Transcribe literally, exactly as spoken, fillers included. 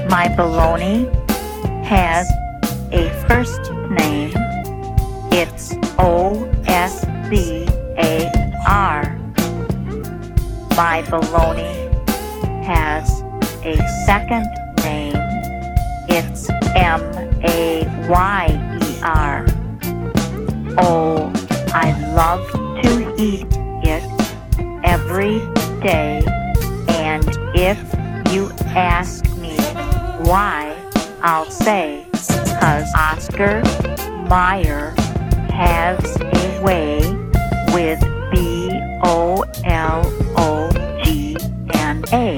My bologna has a first name. It's O S C A R. My bologna has a second name. It's M A Y E R. Oh, I love to eat it every day. And if you ask me why, I'll say, 'cause Oscar Mayer has a way with B O L O G N A.